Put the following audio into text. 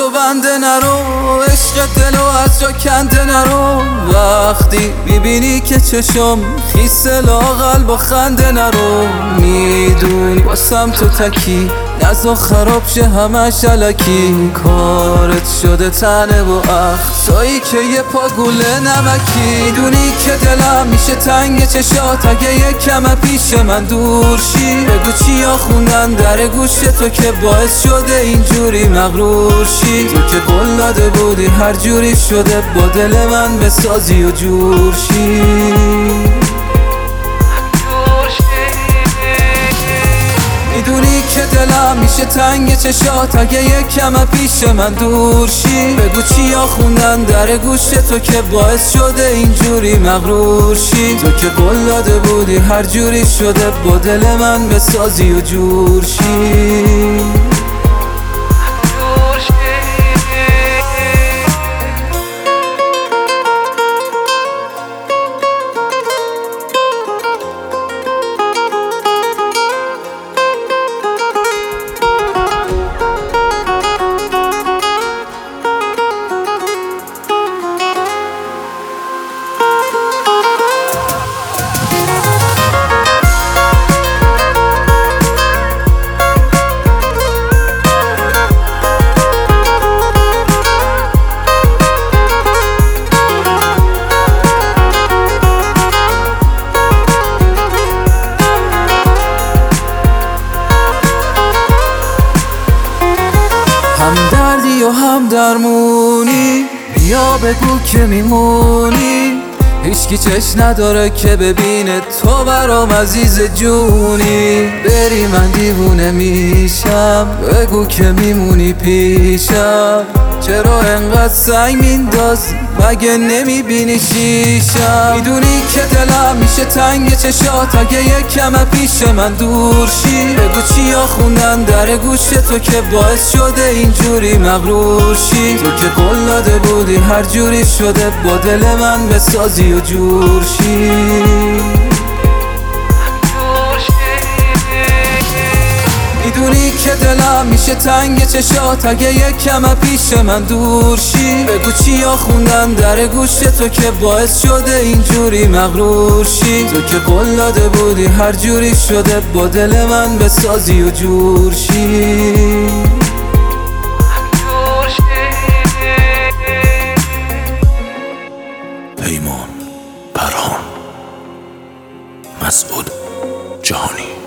تو بنده نرو، عشق دلو از جا کنده نرو. وقتی میبینی که چشم خیسه لاغل با خنده نرو. میدونی واسم تو تکی، نزا خراب شه همش علکی. کارت شده تنه و تویی که یه پا گوله نمکی. میدونی که دلم میشه تنگ چشات اگه یک کم پیش من دور شی. بگو چیا خوندن در گوش تو که باعث شده اینجوری مغرور شی. تو که قول داده بودی هر جوری شده با دل من بسازی و جور شی. میدونی که دلم میشه تنگ چشات اگه یک کم پیش من دور شی. بگو چیا خوندن در گوش تو که باعث شده اینجوری مغرور شی. تو که قول داده بودی هر جوری شده با دل من بسازی و جور شی. هم دردی و هم درمونی، بیا بگو که میمونی. هیچکی چشم نداره که ببینه تو برام عزیز جونی. بری من دیوونه میشم، بگو که میمونی پیشم. چرا انقدر سنگ میندازی مگه نمیبینی شیشم؟ میدونی که دلم میشه تنگ چشات اگه یک کم پیش من دور شی. بگو چیا خوندن در گوش تو که باعث شده اینجوری مغرور شی. تو که قول داده بودی هر جوری شده با دل من بسازی و جور شی. میدونی که دلم میشه تنگ چشات اگه یک کم پیش من دور شی. بگو چیا خوندن در گوش تو که باعث شده اینجوری مغرور شی. تو که قول داده بودی هر جوری شده با دل من بسازی و جور شی. پیمان، پرهان، مسعود جهانی.